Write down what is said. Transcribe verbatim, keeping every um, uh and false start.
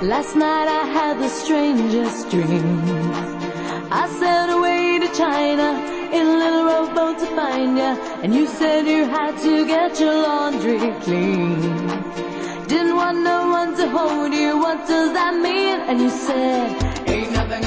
Last night I had the strangest dream. I sailed away to China in a little rowboat to find ya, and you said you had to get your laundry clean. Didn't want no one to hold you, what does that mean? And you said, ain't nothing